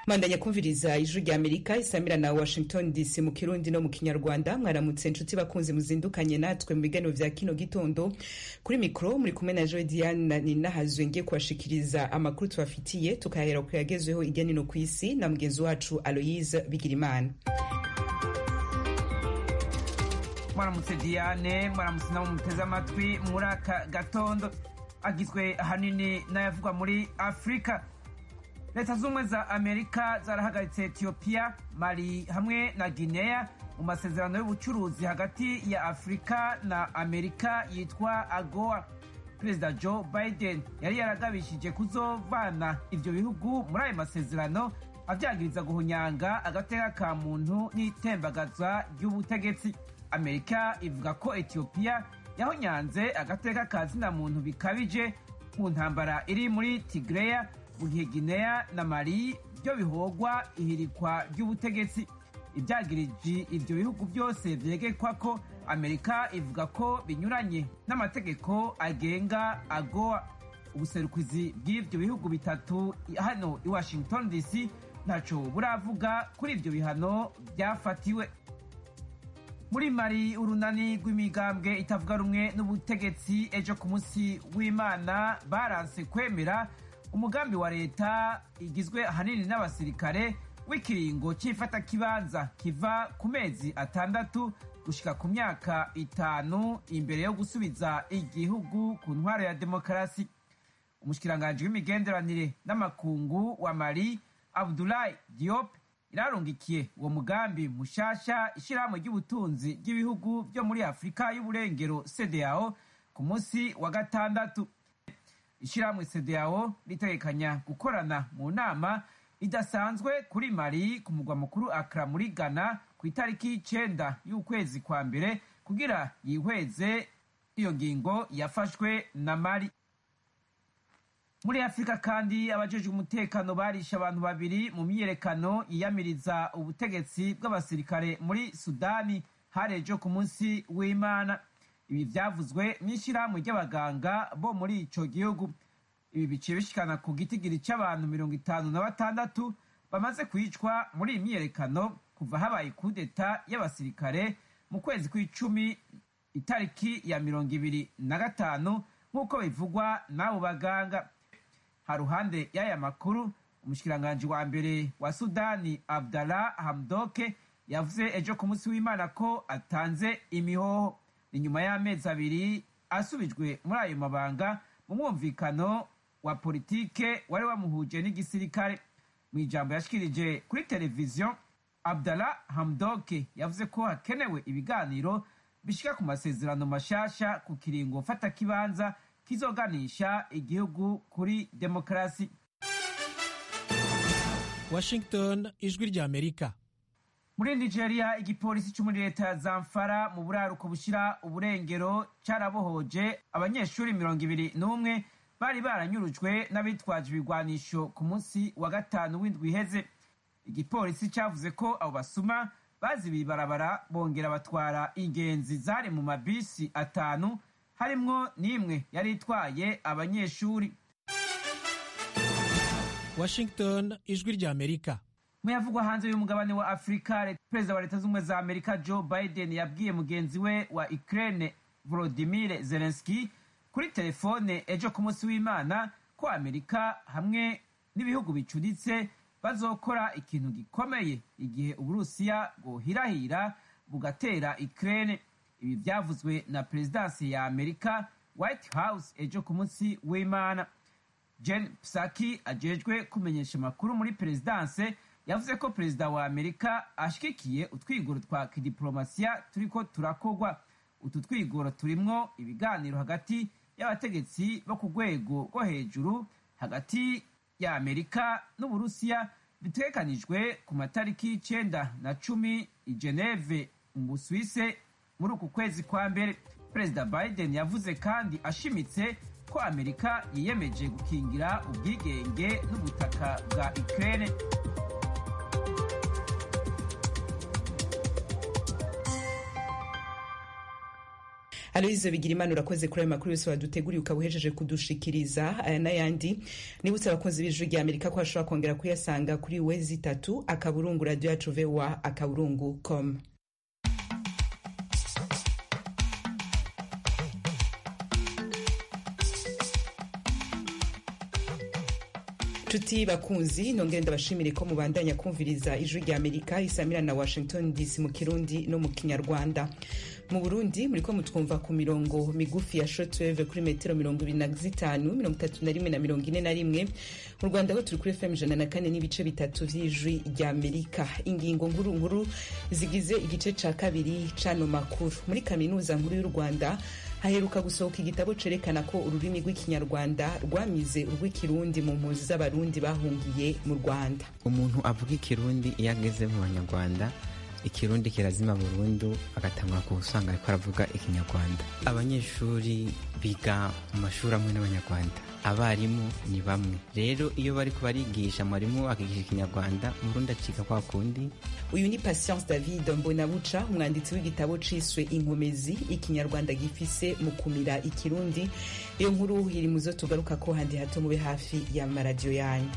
Mandanya kumviriza ijwi rya Amerika isamira na Washington DC mu Kirundi no mu Kinyarwanda. Mwaramutse inshuti bakunzi muzindukanye natwe mu biganiro vya kino gitondo. Kuri mikro muri kumwe na Joy Diane Ninahazwe ngiye kubashikiriza amakuru tubafitiye, tukahera ku yagezweho irya nino kw'isi na mugenzi wacu Aloise Bigirimana. Mwaramutse Diane, mwaramutse na muteze amatwi muri aka gatondo agizwe ahanini n'ayavugwa muri Afrika. Leta z'ubumwe za Amerika zarahagaritse Ethiopia, Mali hamwe na Guinea mu masezerano y'ubucuruzi hagati ya Afrika na Amerika yitwa AGOA. Perezida Joe Biden yari yaragabishije kuzovana ivyo bihugu muri ayo masezerano, avyagiriza guhunyanga agateka ka muntu n'itembagaza ry'ubutegetsi. Amerika ivuga ko Ethiopia yahonyanze agateka ka zina muntu bikabije mu ntambara iri muri Tigray, mu gihe Guinea na Mali byo bihogwa ihirikwa ry'ubutegetsi. Ivyagirije ivyo bihugu byose vyegekwa ko Amerika ivuga ko binyuranye n'amategeko agenga AGOA. Ubuserukizi bw'ivyo bihugu bitatu hano i Washington DC ntaco buravuga kuri ivyo bihano byafatiwe. Muri Mali, urunani rw'imigambwe itavuga rumwe n'ubutegetsi ejo ku munsi w'Imana baranse kwemera umugambi wa leta igizwe ahanini n'abasirikare w'ikiringo c'ifata kibanza kiva ku mezi 6 gushika ku myaka 5 imbere yo gusubiza igihugu ku ntwaro ya demokarasi. Umushikiranganji w'imigenderanire n'amakungu wa Mali, Abdoulaye Diop, irarungikiye uwo mugambi mushasha ishirahamwe ry'ubutunzi ry'ibihugu byo muri Afrika y'uburengero CEDEAO ku munsi wa gatandatu. Ishirahamwe CEDEAO ritegekanya gukorana mu nama idasanzwe kuri Mali ku mugwa mukuru Accra muri Ghana ku itariki 9 y'ukwezi kwa mbere kugira yihweze iyo ngingo yafashwe na Mali. Muri Afrika kandi abajejwe umutekano barisha abantu babiri mu myiyerekano yiyamiriza ubutegetsi bw'abasirikare muri Sudani harejo ku munsi w'Imana. Ibi vyavuzwe n'ishirahamwe ry'abaganga bo muri ico gihugu. Ibi biciye bishikana ku gitigiri c'abantu 56 bamaze kwicwa muri iyi myiyerekano kuva habaye kudeta y'abasirikare mu kwezi kw'icumi itariki ya 25 nk'uko bivugwa n'abo baganga. Haruhande y'aya makuru, umushikiranganji wa mbere wa Sudani Abdallah Hamdok yavuze ejo ku munsi w'Imana ko atanze imihoho inyuma y'amezi 2 asubijwe muri ayo mabanga mu mwumvikano wa politike wari wamuhuje n'igisirikare. Mu ijambo yashikirije kuri televiziyo, Abdallah Hamdok yavuze ko hakenewe ibiganiro bishika ku masezerano mashasha ku kiringo fata kibanza kizoganisha igihugu kuri demokarasi. Washington, ijwi rya Amerika. Muri Nigeria, igipolisi cyo muri leta ya Zamfara mu buraruko bushira uburengero carabohoje abanyeshuri 21 bari baranyurujwe n'abitwaje ibigwanisho ku munsi wa gatanu w'indwi iheze. Igipolisi cavuze ko abo basuma bazibiye ibarabara bongera batwara ingenzi zari mu mabisi 5 harimwo n'imwe yari itwaye abanyeshuri. Washington, ijwi rya Amerika. Muyavugwa hanze y'umugabane wa Afrika, Perezida wa Leta z'Ubumwe za Amerika Joe Biden yabwiye mugenzi we wa Ukraine Volodymyr Zelensky kuri telefone ejo ku munsi w'Imana ko Amerika hamwe n'ibihugu bicuditse bazokora ikintu gikomeye igihe Uburusiya bwohirahira bugatera Ukraine. Ibi vyavuzwe na Presidansi ya Amerika White House ejo ku munsi w'Imana. Jen Psaki ajejwe kumenyesha makuru muri Presidansi yavuze ko Perezida wa Amerika ashigikiye utwigoro twa kidiplomasiya turiko turakogwa. Utu twigoro turimwo ibiganiro hagati y'abategetsi bo ku rwego rwo hejuru hagati ya Amerika n'Uburusiya bitegekanijwe ku matariki 9 na 10 i Geneve mu Busuwise muri uku kwezi kwa mbere. Perezida Biden yavuze kandi ashimitse ko Amerika yiyemeje gukingira ubwigenge n'ubutaka bwa Ukraine. Aloise Bigirimana urakoze kuri ayo makuru yose waduteguriye ukabuhejeje kudushikiriza. Aya n'ayandi nibutse abakunzi b'Ijwi rya Amerika ko bashobora kongera kuyasanga kuri wezi3 akaburungu radio yacu VOA akaburungu.com. Tuti bakunzi nongere ndabashimire ko mubandanya kumviriza Ijwi rya Amerika isamira na Washington DC mu Kirundi no mu Kinyarwanda. Mu Burundi muriko mutwumva ku mirongo migufi ya shortwave kuri metero 25, 31 na 41. Mu Rwanda ho turi kuri FM 104 n'ibice bitatu vy'Ijwi rya Amerika. Ingingo nkuru nkuru zigize igice ca kabiri cano makuru. Muri kaminuza nkuru y'u Rwanda haheruka gusohoka igitabo cerekana ko ururimi rw'ikinyarwanda rwamize urw'ikirundi mu mpunzi z'abarundi bahungiye mu Rwanda. Umuntu avuga ikirundi iyo ageze mu Banyarwanda ikirundi kirazima burundu agatangura kusanga ariko aravuga ikinyarwanda. Abanyeshuri biga mu mashuri amwe n'Abanyarwanda, abarimu ni bamwe. Rero iyo bari kubarigisha mwarimu akigisha ikinyarwanda Murundi acika kwa kundi. Uyu ni Patience David Mbonabuca, umwanditsi w'igitabo ciswe Inkomezi ikinyarwanda gifise mu kumira ikirundi. Iyo nkuru iri muzo tugaruka ko handi hato mube hafi ya maradiyo yanyu.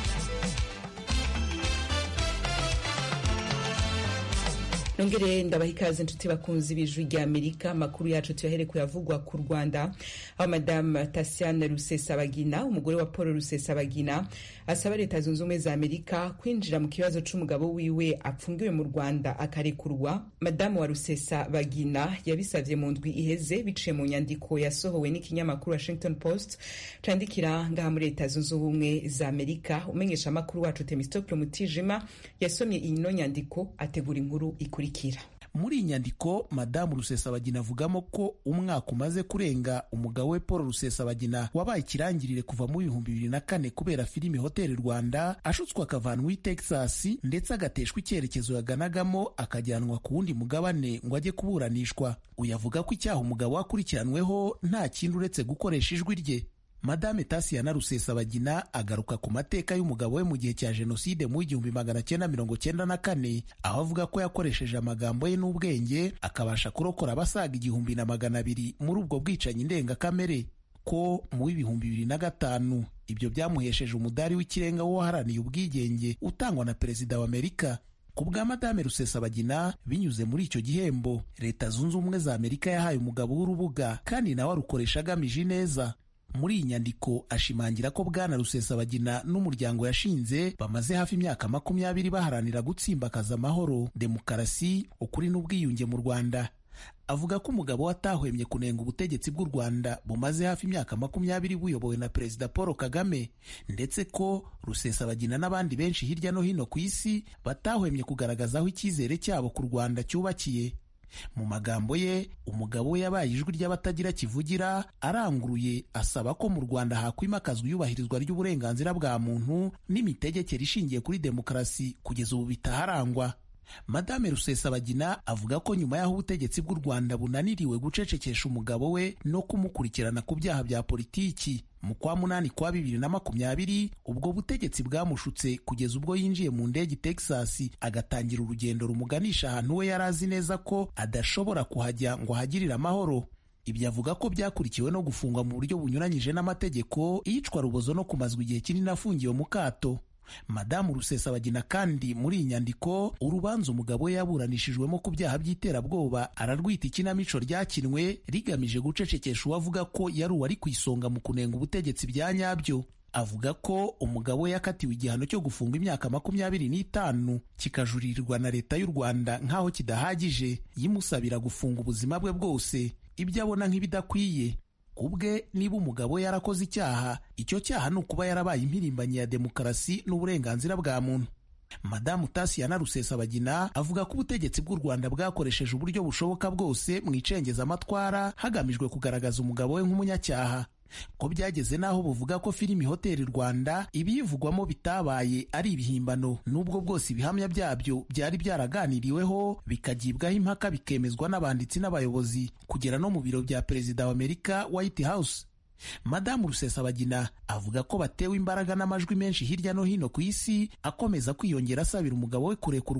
Nongere ndabaha ikaze nshuti bakunzi b'Ijwi rya Amerika. Makuru yacu tuyahere kuyavugwa ku Rwanda, aho Madame Tatiana Rusesabagina, umugore wa Paul Rusesabagina, asaba leta zunze ubumwe za Amerika kwinjira mu kibazo c'umugabo wiwe apfungiwe mu Rwanda akarekurwa. Madame wa Rusesabagina yabisavye mu ndwi iheze biciye mu nyandiko yasohowe n'ikinyamakuru Washington Post candikira ngaha muri leta zunze ubumwe za Amerika. Umenyesha makuru wacu Temistokle Mutijima yasomye ino nyandiko ategura inkuru ikuri. Muri iyi nyandiko Madamu Rusesabagina avugamo ko umwaka umaze kurenga umugabo we Paul Rusesabagina wabaye ikirangirire kuva mu 2004 kubera filimi Hotel Rwanda ashutswe akavanwa i Texas ndetse agateshwa icyerekezo yaganagamo akajyanwa ku wundi mugabane ngo ajye kuburanishwa. Uyavuga ko icyaha umugabo akurikiranweho nta kindi uretse gukoresha ijwi rye. Madame Tatiana Rusesabagina agaruka ku mateka y'umugabo we mu gihe cya Jenoside mu 1994, aho avuga ko yakoresheje amagambo ye n'ubwenge akabasha kurokora abasaga 1,200 muri ubwo bwicanyi ndengakamere, ko mu 2005 ibyo byamuhesheje umudari w'ikirenga waharaniye ubwigenge utangwa na Perezida wa Amerika. Ku bwa Madame Rusesabagina, binyuze muri icyo gihembo leta zunze ubumwe za Amerika yahaye umugabo w'urubuga kandi nawe arukoresha agamije neza. Muri iyi nyandiko ashimangira ko Bwana Rusesabagina n'umuryango yashinze bamaze hafi imyaka 20 baharanira gutsimbakaza amahoro, demokarasi, ukuri n'ubwiyunge mu Rwanda. Avuga ko umugabo atahwemye kunenga ubutegetsi bw'u Rwanda bumaze hafi imyaka 20 buyobowe na Perezida Paul Kagame, ndetse ko Rusesabagina n'abandi benshi hirya no hino ku isi batahwemye kugaragaza aho icyizere cyabo ku Rwanda cyubakiye. Mu magambo ye, umugabo we yabaye ijwi ry'abatagira kivugira, aranguruye asaba ko mu Rwanda hakwimakazwa iyubahirizwa ry'uburenganzira bwa muntu n'imitegekere ishingiye kuri demokarasi kugeza ubu bitaharangwa. Madame Rusesabagina avuga ko nyuma y'aho ubutegetsi bw'u Rwanda bunaniriwe gucecekesha umugabo we no kumukurikirana ku byaha bya politiki, mu kwa munani kwa 2020 ubwo butegetsi bwamushutse kugeza ubwo yinjiye mu ndege Texas agatangira urugendo rumuganisha ahantu we yari azi neza ko adashobora kuhajya ngo ahagirire amahoro. Ibyo avuga ko byakurikiwe no gufungwa mu buryo bunyuranyije n'amategeko, iyicwa rubozo no kumazwa igihe kinini afungiwe mu kato. Madamu Rusesabagina kandi muri iyi nyandiko urubanza umugabo we yaburanishijwemo ku byaha by'iterabwoba ararwita ikinamico ryakinwe rigamije gucecekesha uwavuga ko yari uwari ku isonga mu kunenga ubutegetsi bya nyabyo. Avuga ko umugabo we yakatiwe igihano cyo gufungwa imyaka 25 kikajuririrwa na leta y'u Rwanda nk'aho kidahagije, yimusabira gufunga ubuzima bwe bwose, ibyo abona nk'ibidakwiye. Kubwe niba umugabo yarakoze icyaha, icyo cyaha ni ukuba yarabaye impirimbanyi ya demokarasi n'uburenganzira bwa muntu. Madamu Tatiana Rusesabagina avuga ko ubutegetsi bw'u Rwanda bwakoresheje uburyo bushoboka bwose mu icengezamatwara hagamijwe kugaragaza umugabo we nk'umunyacyaha, ko byageze n'aho buvuga ko filimi Hotel Rwanda ibiyivugwamo bitabaye ari ibihimbano, n'ubwo bwose ibihamya byabyo byari byaraganiriweho bikagibwaho impaka bikemezwa n'abanditsi n'abayobozi kugera no mu biro bya Perezida wa Amerika White House. Madamu Rusesabagina avuga ko batewe imbaraga n'amajwi menshi hirya no hino ku isi akomeza kwiyongera asabira umugabo we kurekurwa.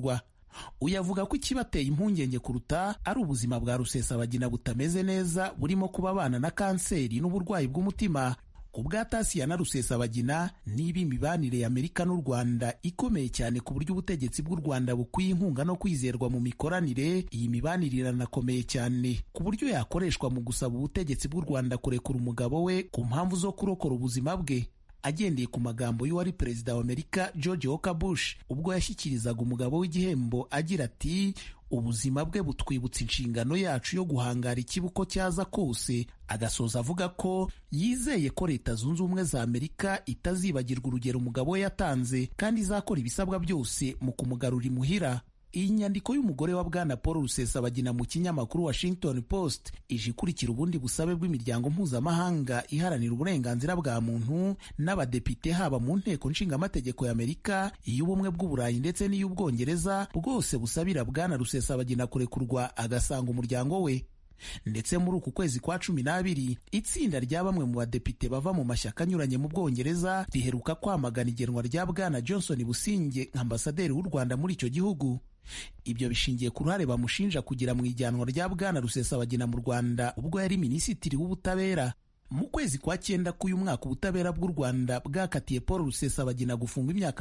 uyu avuga ko ikibateye impungenge kuruta ari ubuzima bwa Rusesabagina butameze neza, burimo kuba abana na kanseri n'uburwayi bw'umutima. Ku bwa Tasiana Rusesabagina, niba imibanire ya Amerika n'u Rwanda ikomeye cyane ku buryo ubutegetsi bw'u Rwanda bukwiye inkunga no kwizerwa mu mikoranire, iyi mibanire iranakomeye cyane ku buryo yakoreshwa mu gusaba ubutegetsi bw'u Rwanda kurekura umugabo we ku mpamvu zo kurokora ubuzima bwe. Agendeye ku magambo y'uwari perezida wa Amerika George Walker Bush ubwo yashyikirizaga umugabo w'igihembo agira ati, ubuzima bwe butwibutsa inshingano yacu yo guhangara ikibi uko cyaza kose. Agasoza avuga ko yizeye ko Leta Zunze Ubumwe za Amerika itazibagirwa urugero umugabo we yatanze kandi izakora ibisabwa byose mu kumugarura imuhira. Iyi nyandiko y'umugore wa Bwana Paul Rusesabagina mu kinyamakuru Washington Post ije ikurikira ubundi busabe bw'imiryango mpuzamahanga iharanira uburenganzira bwa muntu n'abadepite haba mu nteko nshingamategeko ya Amerika, iy'ubumwe bw'Uburayi ndetse n'iy'Ubwongereza, bwose busabira Bwana Rusesabagina kurekurwa agasanga umuryango we. Ndetse muri uku kwezi kwa 12 itsinda rya bamwe mu badepite bava mu mashyaka anyuranye mu Bwongereza riheruka kwamagana igenwa rya Bwana Johnson Businge nk'ambasaderi w'u Rwanda muri icyo gihugu. Ibyo bishingiye ku ruhare bamushinja kugira mu ijyanwa rya Bwana Rusesabagina mu Rwanda ubwo yari minisitiri w'ubutabera. Mu kwezi kwa 9 k'uyu mwaka ubutabera bw'u Rwanda bwakatiye Paul Rusesabagina gufungwa imyaka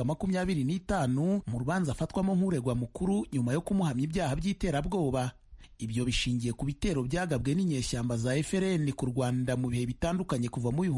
25 mu rubanza afatwamo nk'uregwa mukuru nyuma yo kumuhamya ibyaha by'iterabwoba. Ibyo bishingiye ku bitero byagabwe n'inyeshyamba za FRN ku Rwanda mu bihe bitandukanye kuva mu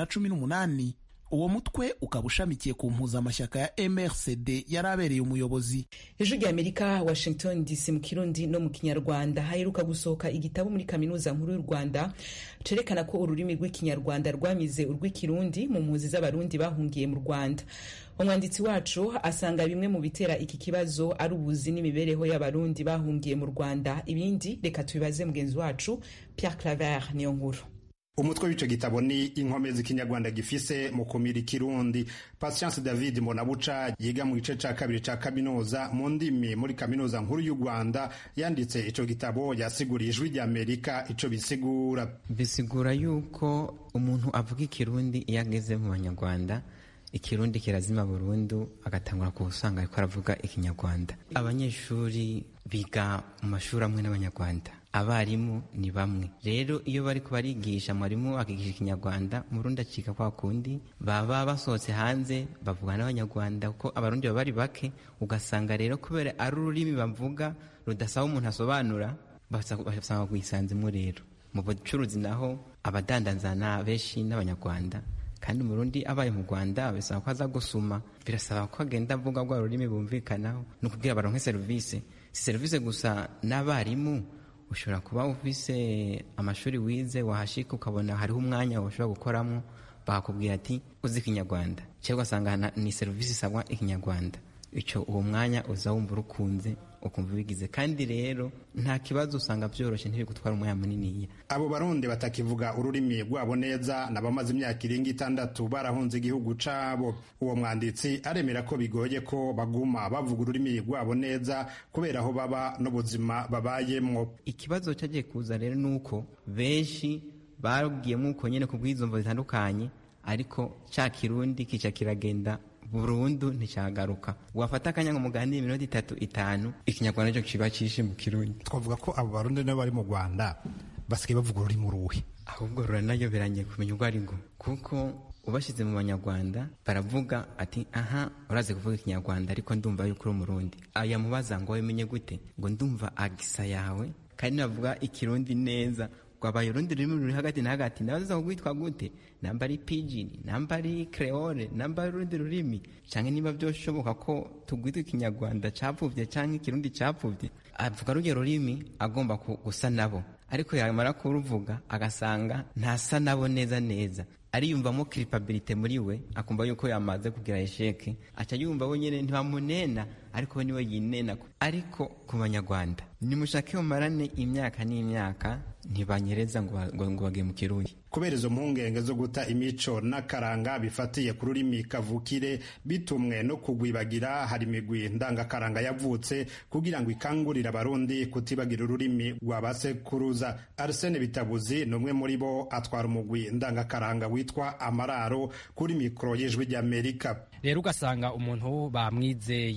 2018. Uwo mutwe ukaba ushamikiye ku mpuzamashyaka ya MRCD yari abereye umuyobozi. Ijwi rya Amerika, Washington DC, mu Kirundi no mu Kinyarwanda. Haheruka gusohoka igitabo muri Kaminuza Nkuru y'u Rwanda cerekana ko ururimi rw'Ikinyarwanda rwamize urw'Ikirundi mu mpunzi z'Abarundi bahungiye mu Rwanda. Umwanditsi wacu asanga bimwe mu bitera iki kibazo ari ubuzi n'imibereho y'Abarundi bahungiye mu Rwanda. Ibindi reka tubibaze mugenzi wacu Pierre Claver niyo nkuru. Umutwe w'ico gitabo ni inkomezi Ikinyarwanda gifise mu kumira Ikirundi. Patience David Mbonabuca yiga mu gice ca kabiri ca kaminuza mu ndimi muri Kaminuza Nkuru y'u Rwanda yanditse ico gitabo yasiguriye Ijwi rya Amerika ico bisigura. Bisigura yuko umuntu avuga Ikirundi iyo ageze mu Banyarwanda, Ikirundi kirazima burundu agatangura kusanga ariko aravuga Ikinyarwanda. Abanyeshuri biga mu mashuri amwe n'Abanyarwanda, abarimu ni bamwe. Rero iyo bari kubarigisha, mwarimu akigisha Ikinyarwanda, Murundi acika kwa kundi, baba basohotse hanze bavuga n'Abanyarwanda kuko Abarundi baba bari bake. Ugasanga rero kubera ari ururimi bavuga rudasaba umuntu asobanura, basanga kwisanzemo. Rero mu bucuruzi naho abadandanzana benshi n'Abanyarwanda, kandi Murundi abaye mu Rwanda bisaba ko aza gusuma, birasaba ko agenda avuga rwa rurimi bumvikanaho no kugira baronke service. Si service gusa, n'abarimu ushobora kuba ufise amashuri wize, wahashika ukabona hariho umwanya ushobora gukoramo, bakakubwira ati uzi Ikinyarwanda, cyangwa ugasanga ni service isabwa Ikinyarwanda. Icyo uwo mwanya uza wumva urukunze, ukumva bigize. Kandi rero nta kibazo, usanga byoroshye, ntiri gutwara umwanya munini. Abo Barundi batakivuga ururimi rwabo neza nabamaze imyaka 6 barahunze igihugu cabo. Uwo mwanditsi aremera ko bigoye ko baguma bavuga ururimi rwabo neza kubera aho baba n'ubuzima babayemwo. Ikibazo cyagiye kuza rero nuko benshi babwiyemo uko nyene ku bw'izomvo zitandukanye, ariko cya Kirundi kica kiragenda burundu nticyagaruka. Wafata akanya ngo muganire iminota 3-5, Ikinyarwanda cyo kiba cishe mu Kirundi. Twavuga ko abo Barundi nabo bari mu Rwanda basigaye bavuga ururimi ruhe, ahubwo ruranayo biranye kumenya urwo ari rwo, kuko ubashyize mu Banyarwanda baravuga ati aha uraze kuvuga Ikinyarwanda ariko ndumva yuko uri Umurundi. Aya mubaza ngo umenye gute, ngo ndumva agisa yawe kandi navuga Ikirundi neza. Kwabaye urundi rurimi ruri hagati na hagati, ndabaza kugwitwa gute, namba ari pidgin, namba ari creole, namba ari urundi rurimi, canke niba byoshoboka ko tugwitwa Ikinyarwanda capfuvye canke Ikirundi capfuvye. Avuga rugero rurimi agomba gusa nabo, ariko yamara kuruvuga agasanga ntasa nabo neza neza, ariyumvamo culpability muri we, akumva yuko yamaze kugira esheke, aca yumva we nyene ntibamunena, ariko we niwe yinena. Ariko ku Banyarwanda nimushake umarane imyaka n'imyaka, ntibanyereza ngo bage mu Kirundi. Kubera izo mpungenge zo guta imico n'akaranga bifatiye ku rurimi kavukire bitumwe no kugwibagira, hari imigwi ndangakaranga yavutse kugira ngo ikangurire Abarundi kutibagira ururimi rwabasekuruza. Arsene Bitabuzi ni umwe muri bo, atwara umugwi ndangakaranga witwa Amararo kuri mikoro y'Ijwi ry'Amerika. Rero ugasanga umuntu bamwizeye cyane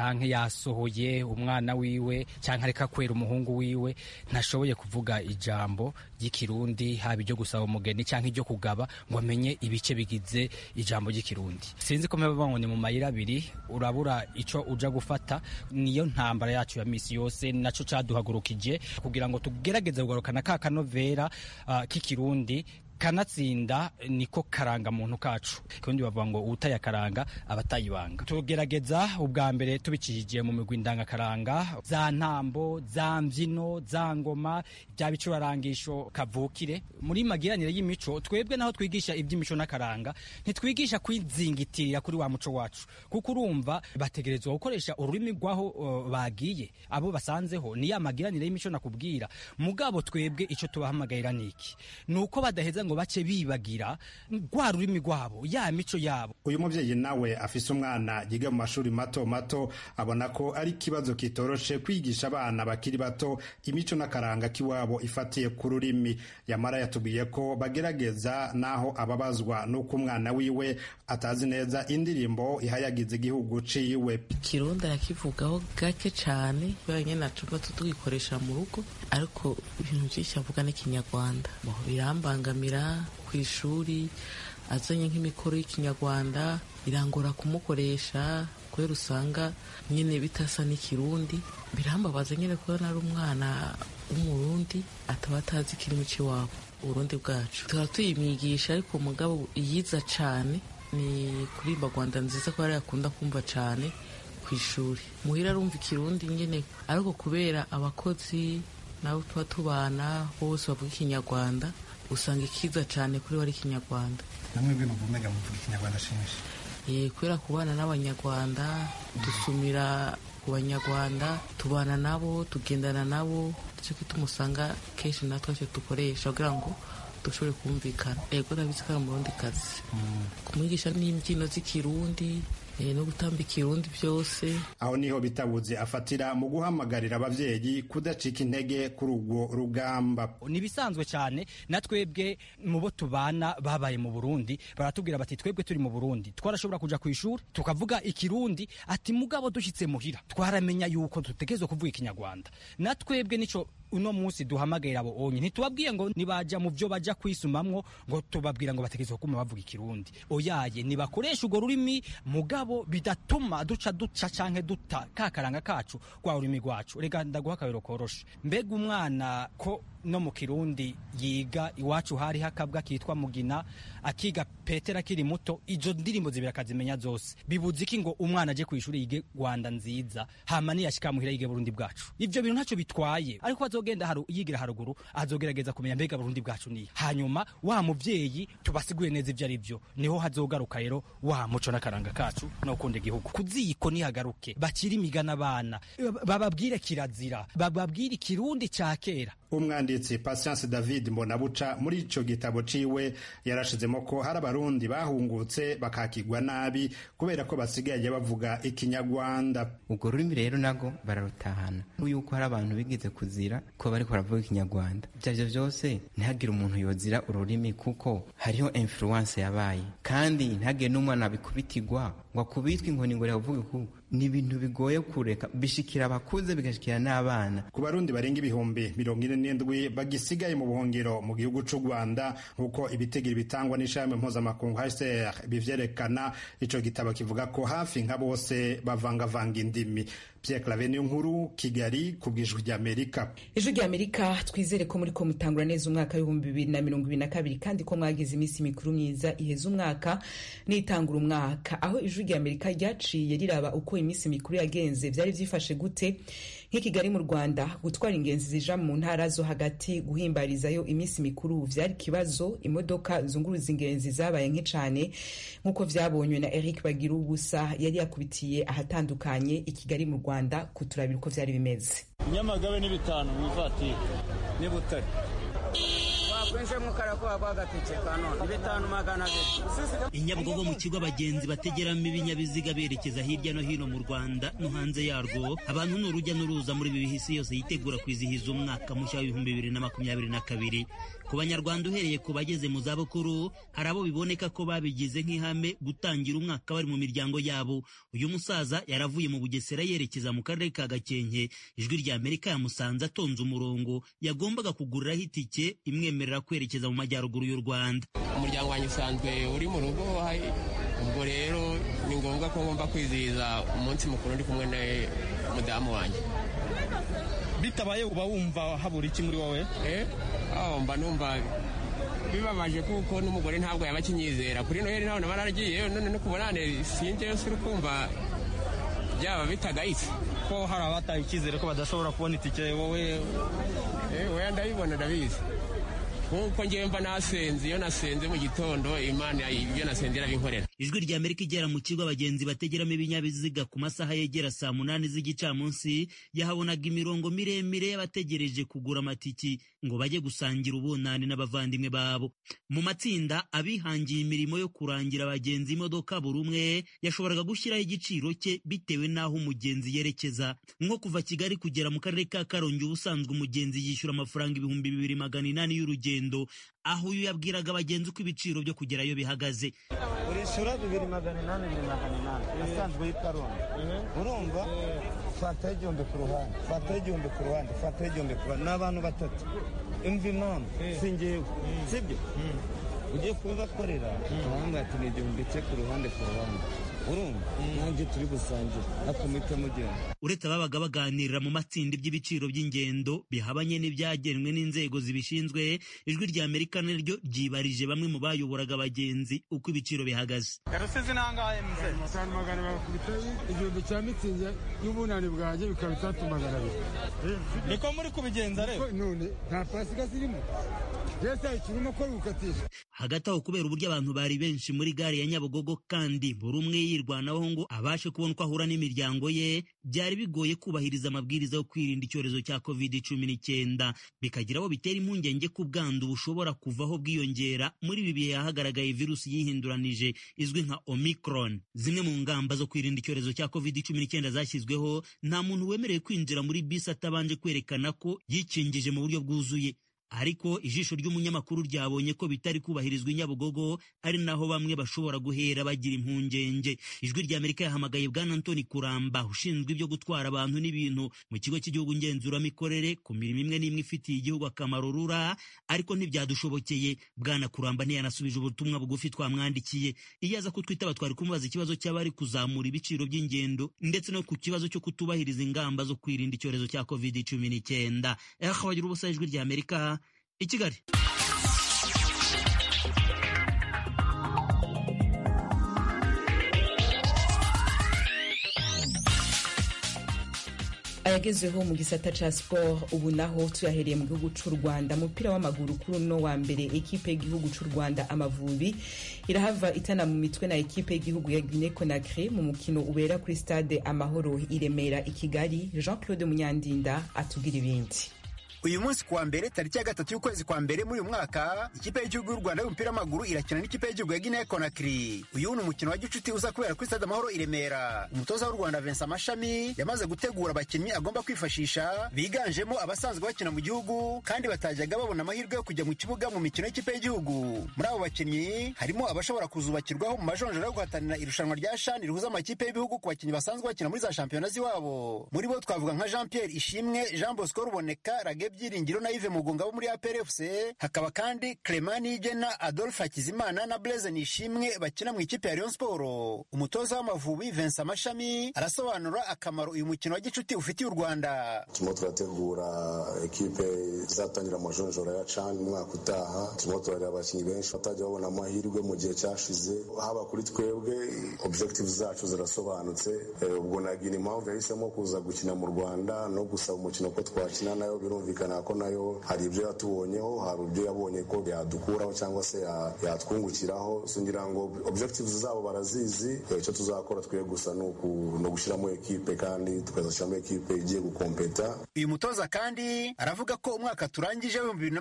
canke yasohoye umwana wiwe canke areka kwera umuhungu wiwe ntashoboye kuvuga ijambo ry'ikirundi haba iryo gusaba umugeni canke iryo kugaba ngo amenye ibice bigize ijambo ry'ikirundi. Sinzi ko mpeba ngo ni mu mayira abiri urabura ico uja gufata. Niyo ntambara yacu ya misi yose, naco caduhagurukije kugira ngo tugerageze kugarukana ka kanovera k'ikirundi kanatsinda. Niko karanga muntu kacu, kundi bavuga ngo utaya karanga abatayibanga. Tugerageza ubwa mbere tubicishije mu migwi ndangakaranga, za ntambo, za mbyino, za ngoma, bya bicurarangisho kavukire. Muri magiranire y'imico twebwe naho twigisha iby'imico n'akaranga ntitwigisha kwizingitirira kuri wa muco wacu, kuko urumva bategerezwa gukoresha ururimi rwaho bagiye abo basanzeho. Ni ya magiranire y'imico nakubwira, mugabo twebwe ico tubahamagarira niki nuko badaheza ngo bace bibagira rwa rurimi rwabo, ya mico yabo. Uyu muvyeyi nawe afise umwana yiga mu mashuri mato mato, abona ko ari kibazo kitoroshe kwigisha abana bakiri bato imico n'akaranga kiwabo ifatiye ku rurimi. Yamara yatubwiye ko bagerageza naho ababazwa nuko umwana wiwe atazi neza indirimbo ihayagiza igihugu ciwe. Ikirundi arakivugaho gake cane, banye nacuba tutugikoresha mu rugo, ariko ibintu byinshi avuga n'ikinyarwanda birambangamira. Kw'ishuri azanye nk'imikoro y'ikinyarwanda irangora kumukoresha kubera usanga nyine bitasa n'ikirundi. Birambabaza nyine kubona ari umwana w'umurundi ataba atazi ikirimi c'iwabo uburundi bwacu. Tukaba tuyimwigisha, ariko umugabo yiza cane ni kuririmba Rwanda nziza, ko ari akunda kumva cane kw'ishuri. Muhira arumva ikirundi nyine, ariko kubera abakozi nabo tuba tubana bose bavuga ikinyarwanda usanga ikiza cyane kuri wari ikinyarwanda. Namwe bino bumega muvuga ikinyarwanda shinshi. Kubera kubana n'abanyarwanda, dusumira ku banyarwanda, tubana nabo, tugendana nabo, cyo gituma usanga kenshi natwe dukoresha kugira ngo dushobore kumvikana. Ndabizi ko ari umurundi kazi kumwigisha n'imbyino z'ikirundi no gutamba ikirundi byose. Aho niho Bitabuze afatira mu guhamagarira abavyeyi kudacika intege kuri urwo rugamba. Ni bisanzwe cyane, na twebwe mu bo tubana babaye mu Burundi baratubwira bati twebwe turi mu Burundi twarashobora kuja ku ishuri tukavuga ikirundi, ati mugabo dushitse muhira twaramenya yuko tutegerezwa kuvuga ikinyarwanda. Na twebwe nico uno munsi duhamagarira abo onye, ntitubabwiye ngo nibaja mu byo baja kwisumamwo ngo tubabwira ngo bategerezwa kuma bavuga ikirundi. Oyaye nibakoresha urwo rurimi, mugabo bidatuma duca canke duta kakaranga kacu kwa ururimi rwacu. Rega ndaguha akabero koroshe, mbega umwana ko no mu Kirundi yiga iwacu hari hakabwa kitwa Mugina, akiga Petera kiri muto, izo ndirimbo zibira kazimenya zose. Bibuze iki ngo umwana aje ku ishuri yige Rwanda nziza hama niyashika muhira yige Burundi bwacu? Ivyo bintu ntacyo bitwaye, ariko azogenda yigira haruguru azogerageza kumenya mbega Burundi bwacu ni. Hanyuma wa muvyeyi tubasiguye neza ivyo ari byo, niho hazogaruka rero wa muco n'akaranga kacu no kunda igihugu. Kuziko nihagaruke bakiri imigana abana, bababwire kirazira, bababwire ikirundi ca kera. Umwanditsi Patience David Mbonabuca muri ico gitabo ciwe yarashizemo ko hari abarundi bahungutse bakakigwa nabi kubera ko basigaye bavuga ikinyarwanda. Ubwo rurimi rero nago bararutahana, yuko hari abantu bigize kuzira ko bariko baravuga ikinyarwanda. Ivyo vyose ntihagire umuntu yozira ururimi, kuko hariho influence yabaye, kandi ntihagire n'umwana bikubitirwa ngo akubitwe inkoni ngo yavuge ku. Ni ibintu bigoye kureka, bishikira abakuze bigashikira n'abana. Ku barundi barenga ibihumbi 47 bagisigaye mu buhungiro mu gihugu c'u Rwanda, nkuko ibitegiro bitangwa n'ishami mpuzamakungu HCR bivyerekana. Ico gitabo kivuga ko hafi nka bose bavangavanga indimi. Pierre Claver Nkuru, Kigali, kubw'Ijwi ry'Amerika. Ijwi ry'Amerika, twizere ko muri ko mutangura neza umwaka w'ibihumbi 2022 kandi ko mwagize iminsi mikuru myiza iheza umwaka n'itangura umwaka. Aho Ijwi ry'Amerika ryaciye riraba uko iminsi mikuru yagenze vyari vyifashe gute nk'Kigali mu Rwanda. Gutwara ingenzi zija mu ntara zo hagati guhimbarizayo iminsi mikuru vyari kibazo. Imodoka zunguruza ingenzi zabaye nke cane nkuko vyabonywe na Eric Bagirubusa yari yakubitiye ahatandukanye i Kigali mu Rwanda kuturabira uko vyari bimeze. Nyamagabe ni 5 mu ivatiri ni Butare Inyabugogo mu kigo abagenzi bategeramo ibinyabiziga berekeza hirya no hino mu Rwanda no hanze yarwo, abantu ni urujya n'uruza muri ibi bihisi yose yitegura kwizihiza umwaka mushya wa 2022. Ku banyarwanda uhereye ku bageze mu zabukuru, hari abo biboneka ko babigize nk'ihame gutangira umwaka bari mu miryango yabo. Uyu musaza yaravuye mu Bugesera yerekeza mu karere ka Gakenke. Ijwi rya Amerika yamusanze atonze umurongo yagombaga kuguriraho itike imwemerera kwerekeza mu majyaruguru y'u Rwanda. Umuryango wanyu usanzwe uri mu rugo, ubwo rero ni ngombwa ko ngomba kwizihiza umunsi mukuru ndi kumwe na mudamu wanjye. Bitabaye uba wumva habura iki muri wowe? Mba numva bibabaje kuko n'umugore ntabwo yaba akinyizera. Kuri Noheli naho nabaragiye none no kubonane sinjye yose uri kumva byaba bitagayitse. Ko hari abataye icyizere ko badashobora kubona itike, wowe ndabibona ndabizi. Nkuko ngewe mba nasenze, iyo nasenze mu gitondo Imana ibyo nasenze irabinkorera. Ijwi rya Amerika igera mu kigo abagenzi bategeramo ibinyabiziga ku masaha yegera saa 8 z'igicamunsi yahabonaga imirongo miremire y'abategereje kugura amatiki ngo bajye gusangira ubunani n'abavandimwe babo. Mu matsinda abihangiye imirimo yo kurangira abagenzi imodoka, buri umwe yashoboraga gushyiraho igiciro cye bitewe n'aho umugenzi yerekeza. Nko kuva Kigali kugera mu karere ka Karongi, ubusanzwe umugenzi yishyura amafaranga 2,800 y'urugendo, aho uyu yabwiraga abagenzi uko ibiciro byo kugerayo bihagaze. Urishura 2,800 asanzwe y'Ikarongi. Urumva fata y'igihumbi ku ruhande, fata y'igihumbi ku ruhande, fata y'igihumbi ku ruhande, n'abantu batatu. Imvi none singewe sibyo ugiye kubakorera abandi ati ni igihumbi cye ku ruhande urumva nanjye turi gusangira akomite mugenda. Uretse ababaga baganirira mu matsinda iby'ibiciro by'ingendo bihabanye n'ibyagenwe n'inzego zibishinzwe, Ijwi rya Amerika naryo ryibarije bamwe mu bayoboraga abagenzi uko ibiciro bihagaze. Karusezi nangahe mze? 500 bakubita igihumbi cya mitsingi y'ubunani bwanjye bikaba 3,200. Niko muri kubigenza rero? None nta pasika zirimo. Yesa ikirimo ko gukatisha. Hagati aho kubera uburyo abantu bari benshi muri gare ya Nyabugogo kandi buri umwe yirwanaho ngo abashe kubona uko ahura n'imiryango ye, byari bigoye kubahiriza amabwiriza yo kwirinda icyorezo cya COVID-19, bikagira abo bitera impungenge ko ubwandu bushobora kuvaho bwiyongera. Muri ibi bihe hagaragaye virusi yihinduranije izwi nka Omicron. Zimwe mu ngamba zo kwirinda icyorezo cya COVID-19 zashyizweho, nta muntu wemerewe kwinjira muri bisi atabanje kwerekana ko yikingije mu buryo bwuzuye. Ariko ijisho ry'umunyamakuru ryabonye ko bitari kubahirizwa i Nyabugogo, ari naho bamwe bashobora guhera bagira impungenge. Ijwi rya Amerika yahamagaye Bwana Antoni Kuramba ushinzwe ibyo gutwara abantu n'ibintu mu kigo cy'igihugu ngenzuramikorere ku mirimo imwe n'imwe ifitiye igihugu akamaro RURA, ariko ntibyadushobokeye. Bwana Kuramba ntiyanasubije ubutumwa bugufi twamwandikiye. Iyo aza kutwitaba twari kumubaza ikibazo cy'abari kuzamura ibiciro by'ingendo ndetse no ku kibazo cyo kutubahiriza ingamba zo kwirinda icyorezo cya COVID-19. Bagira ubusa, Ijwi rya Amerika i Kigali. Ayagezeho mu gisata ca sport ubu naho tuyahereye mu gihugu c'u Rwanda. Umupira w'amaguru kuri uno wa mbere, ekipe y'igihugu c'u Rwanda Amavubi irahava itana mu mitwe na ekipe y'igihugu ya Guinea Conakry mu mukino ubera kuri stade Amahoro i Remera i Kigali. Jean-Claude Munyandinda atubwira ibindi. Uyu munsi kuwa mbere tariki ya 3 y'ukwezi kwa mbere muri uyu mwaka, ikipe y'igihugu y'u Rwanda y'umupira w'amaguru irakina n'ikipe y'igihugu ya Guinea Conakry. Uyu ni umukino wa gicuti uza kubera kuri stade Amahoro i Remera. Umutoza w'u Rwanda Vincent Mashami yamaze gutegura abakinnyi agomba kwifashisha, biganjemo abasanzwe bakina mu gihugu kandi batajyaga babona amahirwe yo kujya mu kibuga mu mikino y'ikipe y'igihugu. Muri abo bakinnyi harimo abashobora kuzubakirwaho mu majonjora yo guhatanira irushanwa rya CHAN rihuza amakipe y'ibihugu ku bakinnyi basanzwe bakina muri za shampiyona z'iwabo. Muri bo twavuga nka Jean Pierre Ishimwe, Jean Bosco Ruboneka, Byiringiro na Yves Mugunga bo muri APR FC, hakaba kandi Clement Nigena, Adolphe Hakizimana na Blaise Nishimwe bakina mu ikipe ya Rayon Sport. Umutoza w'Amavubi Vincent Mashami arasobanura akamaro uyu mukino wa gicuti ufitiye u Rwanda. Turimo turategura ekipe izatangira amajonjora ya CHAN umwaka utaha. Turimo turareba abakinnyi benshi batajya babona amahirwe mu gihe cyashize. Haba kuri twebwe objectives zacu zirasobanutse. Ubwo nagira impamvu yahisemo kuza gukina mu Rwanda no gusaba umukino ko twakina nayo birumvikana birumvikana ko nayo hari ibyo yatubonyeho, hari ibyo yabonye ko yadukuraho cyangwa se yatwungukiraho. Singira ngo objectives zabo barazizi, icyo tuzakora twe gusa no gushyiramo ekipe kandi tukazashyiramo ekipe igiye gukompeta. Uyu mutoza kandi aravuga ko umwaka turangije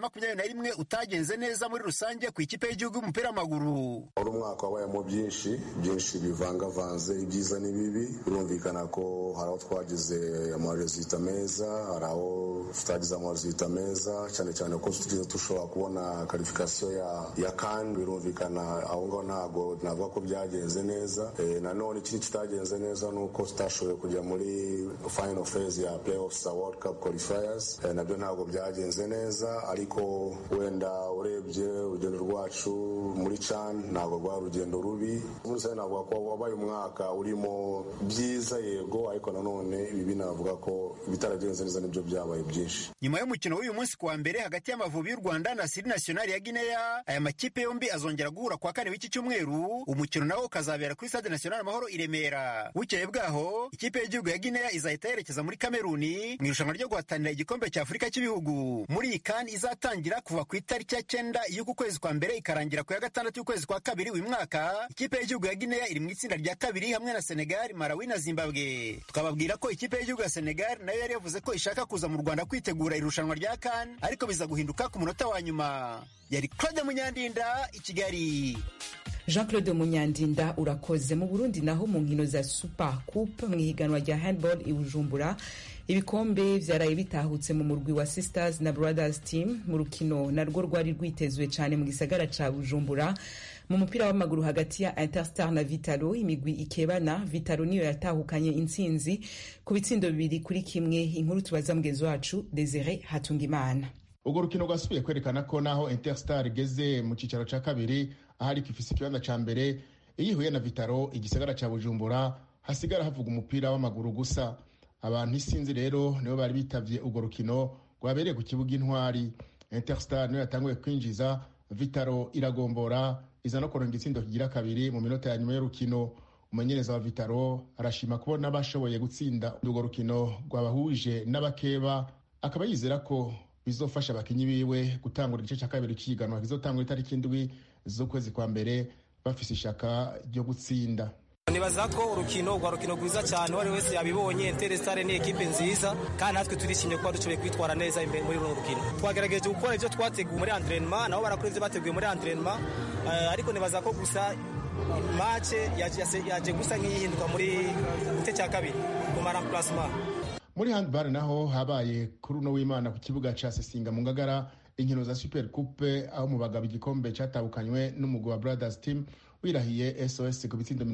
2021 utagenze neza muri rusange ku ikipe y'igihugu y'umupira w'amaguru. Uri umwaka wabayemo byinshi bivangavanze, ibyiza n'ibibi. Birumvikana ko hari aho twagize amaresultat meza, hari aho tutagize amaresultat meza, cyane cyane ko tutize dushobora kubona qualification ya CAN. Birumvikana aho ngo ntago navuga ko byagenze neza. Nanone ikindi kitagenze neza nuko tutashoboye kujya muri final phase ya playoffs World Cup qualifiers. Nabyo ntago byagenze neza, ariko wenda urebye urugendo rwacu muri CAN ntago rwa rugendo rubi. Umusore navuga ko wabaye umwaka urimo byiza yego, ariko nanone ibi navuga ko bitaragenze neza nibyo byabaye byinshi. Nyuma y'umukino w'uyu munsi kuwa mbere hagati y'Amavubi y'u Rwanda na Siri National ya Guinea, aya makipe yombi azongera guhura kwa kane w'iki cyumweru. Umukino nawo ukazabera kuri Stade National Amahoro i Remera. Bukeye bwaho ikipe y'igihugu ya Guinea izahita yerekeza muri Kameruni mu irushanwa ryo guhatanira igikombe cya Afurika cy'ibihugu. Muri iyi CAN izatangira kuva ku itariki ya 9 y'uku kwezi kwa mbere ikarangira ku ya 6 y'ukwezi kwa kabiri uyu mwaka. Ikipe y'igihugu ya Guinea iri mu itsinda rya kabiri hamwe na Senegal, Malawi na Zimbabwe. Tukababwira ko ikipe y'igihugu ya Senegal nayo yari yavuze ko ishaka kuza mu Rwanda kwitegura irushanwa rya CAN, ariko biza guhinduka ku munota wa nyuma. Yari Claude Munyandinda i Kigali. Jean-Claude Munyandinda urakoze. Mu Burundi naho mu nkino za Super Coupe mu higanwa rya handball i Bujumbura, ibikombe vyaraye bitahutse mu murwi wa Sisters na Brothers team mu rukino narwo rwari rwitezwe cyane mu gisagara ca Bujumbura. Mu mupira w'amaguru hagati ya Interstar na Vitalo, imigwi ikebana, Vitalo niyo yatahukanye intsinzi ku bitsindo 2-1. Inkuru tubaza mugenzi wacu Desire Hatungimana. Urwo rukino rwasubiye kwerekana ko naho Interstar igeze mu cicaro ca kabiri, ahari kifise ikibanza ca mbere, iyihuye na Vitalo igisagara ca Bujumbura hasigara havuga umupira w'amaguru gusa. Abantu isinzi rero nibo bari bitavye urwo rukino rwabereye ku kibuga Intwari. Interstar niyo yatanguye kwinjiza, Vitalo iragombora iza no kuronga itsindo kigira kabiri mu minota ya nyuma y'urukino. Umumenyereza wa Vitalo arashima kubona bashoboye gutsinda urwo rukino rwabahuje n'abakeba, akaba yizera ko bizofasha abakinyi biwe gutangura igice cya kabiri cy'ihiganwa kizotangura itariki 7 z'ukwezi kwa mbere bafise ishaka ryo gutsinda. Nibaza ko urukino rwiza cyane, wari wese yabibonye. Interstar ni ekipe nziza kandi natwe turishimye ko dushoboye kwitwara neza imbere muri runo rukino. Twagerageje gukora ibyo twateguye muri entraînement, nabo barakora ibyo bateguye muri entraînement, ariko nibaza ko gusa match yaje gusa nk'iyihinduka muri gice cya kabiri mu remplacement. Muri handball naho habaye kuri uno w'Imana ku kibuga ca Sesinga mu Ngagara inkino za Super Coupe, aho mu bagabo igikombe cyatahukanywe n'umugwi wa Brothers team wirahiye SOS ku bitsindo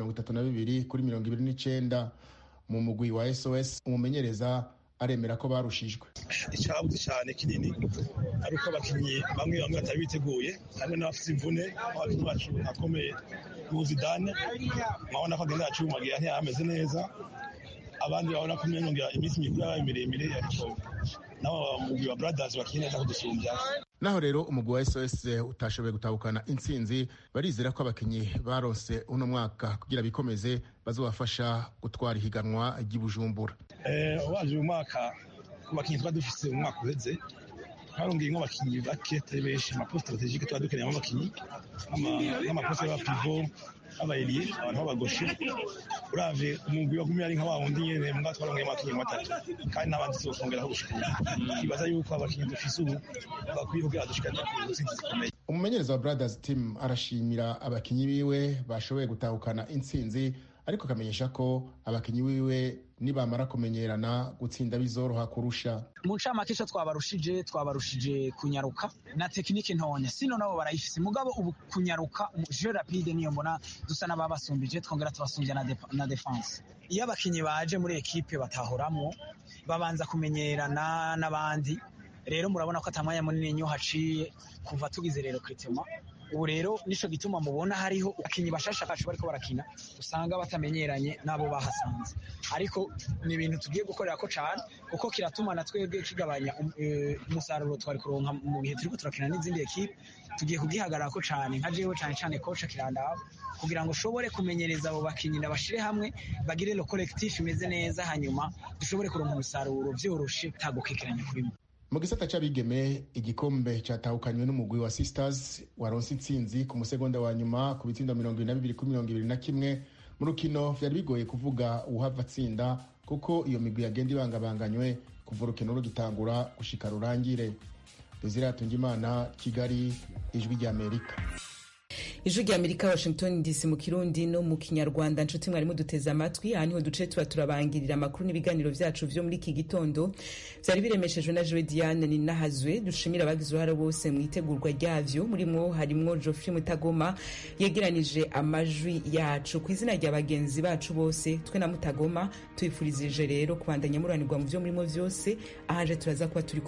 32-29. Mu mugwi wa SOS umumenyereza aremera ko barushijwe. Icyabuze cyane kinini ariko abakinyi bamwe batari biteguye, hamwe n'abafite imvune, abakinyi bacu akomeye mu Zidane mabona ko agenda acumagira ntiyameze neza, abandi babona ko menongera iminsi mikuru yabaye miremire, ariko nabo umugwi wa Brothers bakina neza kudusumbya. Naho rero umugwi wa SOS utashoboye gutahukana intsinzi, barizera ko abakinyi baronse uno mwaka kugira bikomeze bazobafasha gutwara ihiganwa ry'Ibujumbura. Waje uyu mwaka ku bakinyi twadufise mu mwaka uheze, twarongeye nk'abakinyi bake benshi, amaposte strategique twadukeneye mu bakinyi nk'amaposte ya pivot, abayiriye, abantu b'abagoshe. Uravye umugwi wagumye ari nka wa wundi nyene, mbwa twarongeye abakinyi 3 kandi n'abandi tuzokongeraho gushikura. Ibaza yuko abakinyi dufise ubu bakwiye kugira dushikane ku ntsinzi zikomeye. Umumenyereza wa Brothers team arashimira abakinyi biwe bashoboye gutahukana intsinzi, ariko akamenyesha ko abakinyi biwe nibamara kumenyerana gutsinda bizoroha kurusha. Mu ncamake ico twabarushije kunyaruka na tekinike ntonya, sino nabo barayifise, mugabo ubu kunyaruka jeu rapide niyo mbona dusa n'ababasumbije, twongera tubasumbya na defense. Iyo abakinyi baje muri ekipe batahoramwo babanza kumenyerana n'abandi, rero murabona ko atamwanya munini nyo haciye kuva tugize rero Critema. Ubu rero nico gituma mubona hariho abakinyi bashasha kacu bariko barakina usanga batamenyeranye nabo bahasanze, ariko ni ibintu tugiye gukorera ko cyane kuko kiratuma na twebwe kigabanya umusaruro twari kuronka mu gihe turiko turakina n'izindi ekipe. Tugiye kugihagarara ko cyane nka jewe cyane coach Kirandaba, kugira ngo ushobore kumenyereza abo bakinyi bashire hamwe bagire lo collectif imeze neza, hanyuma dushobore kuronka umusaruro vyoroshe tagukekeranya kuri mwe. mu gisata c'abigeme igikombe catahukanywe n'umugwi wa Sisters waronse intsinzi ku musegonda wa nyuma ku bitsindo 22-21 mu rukino vyari bigoye kuvuga uwuhava atsinda kuko iyo migwi yagenda ibangabanganywe kuva urukino rugitangura gushika rurangire. Desire Hatungimana, Kigali, Ijwi ry'Amerika. Ijwi ry'Amerika, Washington DC mu Kirundi no mu Kinyarwanda. Nshuti mwari muduteze amatwi, aha niho duce tuba turabangirira amakuru n'ibiganiro vyacu vyo muri iki gitondo vyari biremeshejwe na Joe Diane Ninahazwe. Dushimira abagize uruhare bose mu itegurwa ryavyo, murimwo harimwo Geoffrey Mutagoma yegeranije amajwi yacu. Ku izina rya bagenzi bacu bose twe na Mutagoma tuyifurije rero kubandanya muranirwa mu vyo murimo vyose, ahaje turaza kuba turi